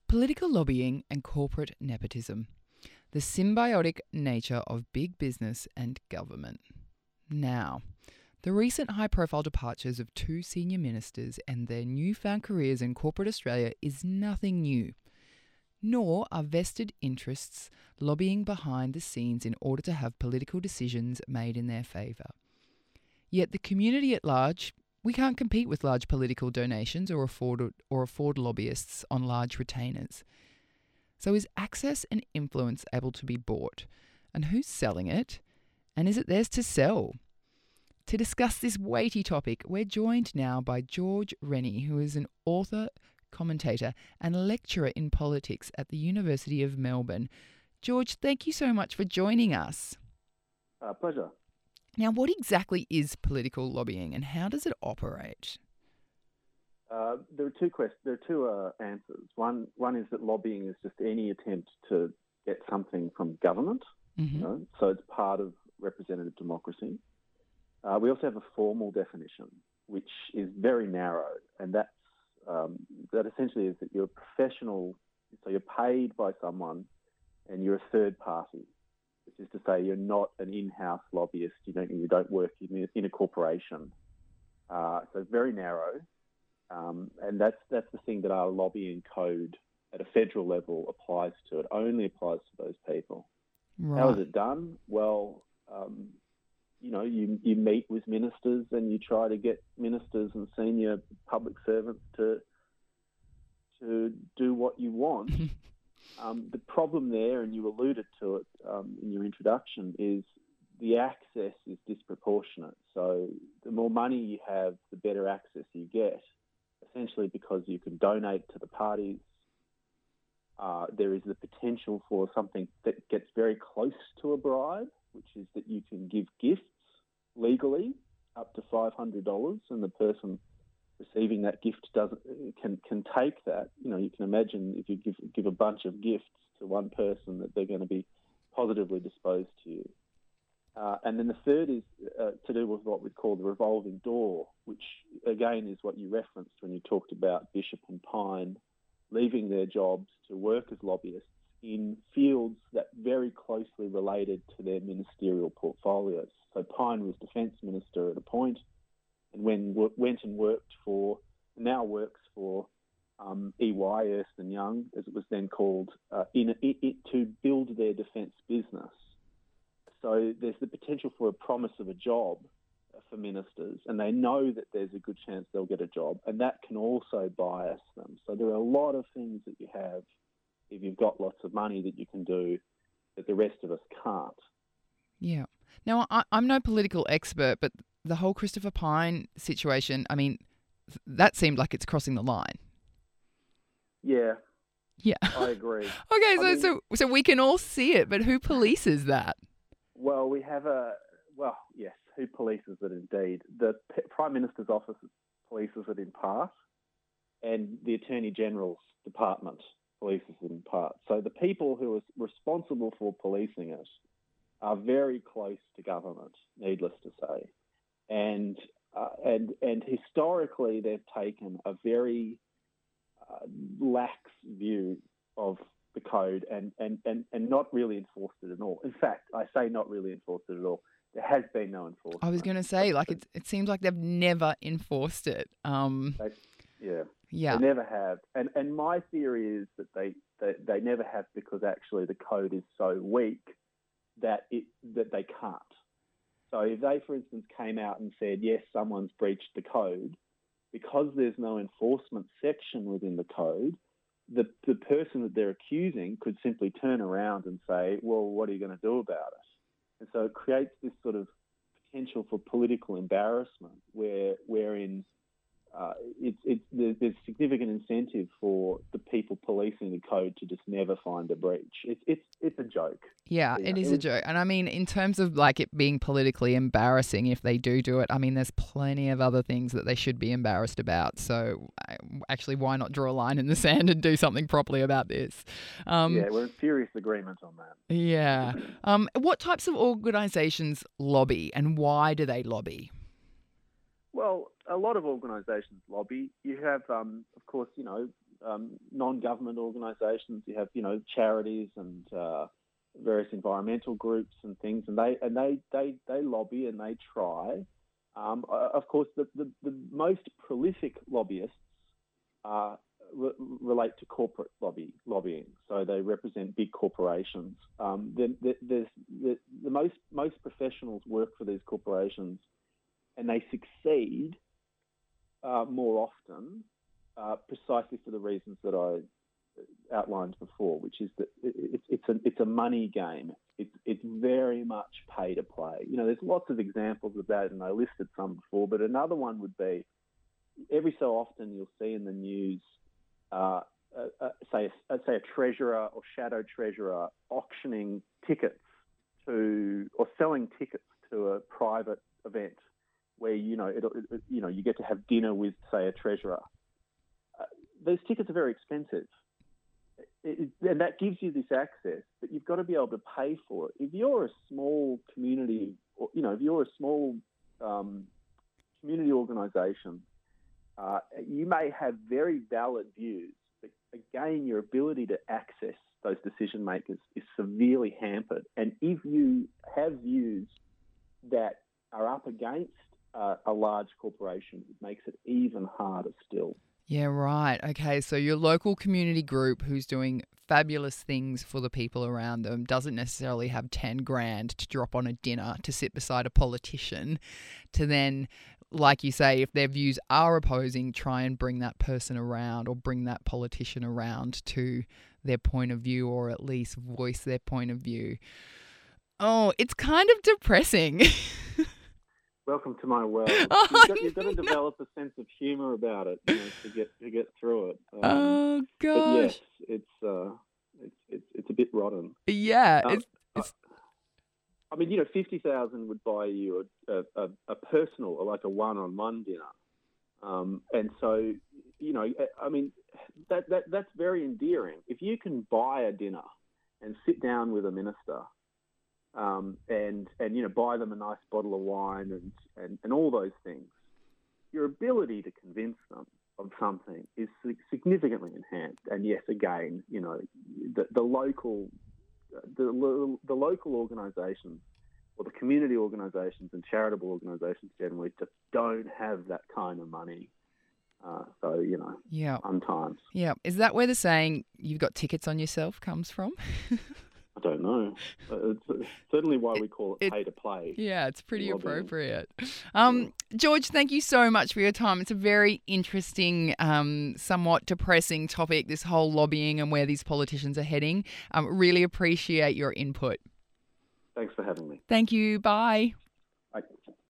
Political lobbying and corporate nepotism. The symbiotic nature of big business and government. Now, the recent high-profile departures of two senior ministers and their newfound careers in corporate Australia is nothing new, nor are vested interests lobbying behind the scenes in order to have political decisions made in their favour. Yet the community at large, we can't compete with large political donations or afford lobbyists on large retainers. So is access and influence able to be bought? And who's selling it? And is it theirs to sell? To discuss this weighty topic, we're joined now by George Rennie, who is an author, commentator and lecturer in politics at the University of Melbourne. George, thank you so much for joining us. Pleasure. Now, what exactly is political lobbying and how does it operate? There are two answers. One is that lobbying is just any attempt to get something from government, so it's part of representative democracy. We also have a formal definition, which is very narrow, and that essentially is that you're a professional, so you're paid by someone, and you're a third party, which is to say you're not an in-house lobbyist. You don't work in a corporation. So very narrow, and that's the thing that our lobbying code at a federal level applies to. It only applies to those people. Right. How is it done? Well, you meet with ministers and you try to get ministers and senior public servants to do what you want. The problem there, and you alluded to it in your introduction, is the access is disproportionate. So the more money you have, the better access you get, essentially because you can donate to the parties. There is the potential for something that gets very close to a bribe, which is that you can give gifts legally up to $500, and the person receiving that gift can take that. You can imagine if you give a bunch of gifts to one person that they're going to be positively disposed to you. And then the third is to do with what we call the revolving door, which again is what you referenced when you talked about Bishop and Pyne leaving their jobs to work as lobbyists in fields that very closely related to their ministerial portfolios. So Pyne was Defence Minister at a point, and went and worked for EY, Ernst & Young, as it was then called, to build their defence business. So there's the potential for a promise of a job for ministers, and they know that there's a good chance they'll get a job, and that can also bias them. So there are a lot of things that you have if you've got lots of money that you can do that the rest of us can't. Yeah. Now, I'm no political expert, but the whole Christopher Pyne situation, I mean, that seemed like it's crossing the line. Yeah. Yeah. I agree. Okay, so we can all see it, but who polices that? Well, yes, who polices it indeed? The Prime Minister's office polices it in part, and the Attorney General's department polices it in part. So the people who are responsible for policing it are very close to government, needless to say. And historically, they've taken a very lax view of the code and not really enforced it at all. In fact, I say not really enforced it at all. There has been no enforcement. I was going to say, it seems like they've never enforced it. They never have. And my theory is that they never have because actually the code is so weak that they can't. So if they, for instance, came out and said, yes, someone's breached the code, because there's no enforcement section within the code, the person that they're accusing could simply turn around and say, well, what are you going to do about it? And so it creates this sort of potential for political embarrassment wherein there's significant incentive for the people policing the code to just never find a breach. It's a joke. Yeah, it is a joke. And I mean, in terms of like it being politically embarrassing, if they do it, I mean, there's plenty of other things that they should be embarrassed about. So actually, why not draw a line in the sand and do something properly about this? We're in serious agreement on that. Yeah. What types of organisations lobby and why do they lobby? Well, a lot of organisations lobby. You have, of course, non-government organisations. You have, charities and various environmental groups and things, and they lobby and they try. Of course, the most prolific lobbyists relate to corporate lobbying, so they represent big corporations. The most professionals work for these corporations, and they succeed more often, precisely for the reasons that I outlined before, which is that it's a money game. It's very much pay to play. There's lots of examples of that, and I listed some before, but another one would be every so often you'll see in the news, say a treasurer or shadow treasurer auctioning tickets or selling tickets to a private event where you get to have dinner with, say, a treasurer. Those tickets are very expensive. And that gives you this access, but you've got to be able to pay for it. If you're a small community, or if you're a small community organisation, you may have very valid views, but again, your ability to access those decision makers is severely hampered. And if you have views that are up against a large corporation, it makes it even harder still. Yeah, right. Okay, so your local community group who's doing fabulous things for the people around them doesn't necessarily have 10 grand to drop on a dinner to sit beside a politician to then, like you say, if their views are opposing, try and bring that person around or bring that politician around to their point of view, or at least voice their point of view. Oh, it's kind of depressing. Welcome to my world. You've got to develop a sense of humour about it, to get through it. Oh gosh! But yes, it's a bit rotten. Yeah, it's. I mean, 50,000 would buy you a personal, or like a one-on-one dinner, and so I mean, that's very endearing. If you can buy a dinner and sit down with a minister. And buy them a nice bottle of wine and all those things, your ability to convince them of something is significantly enhanced. And yes, again, the local organisations, or the community organisations and charitable organisations generally, just don't have that kind of money. Yeah. Sometimes. Yeah. Is that where the saying "you've got tickets on yourself" comes from? I don't know. It's certainly why we call it pay to play. Yeah, it's pretty appropriate. George, thank you so much for your time. It's a very interesting, somewhat depressing topic, this whole lobbying and where these politicians are heading. Really appreciate your input. Thanks for having me. Thank you. Bye. Bye.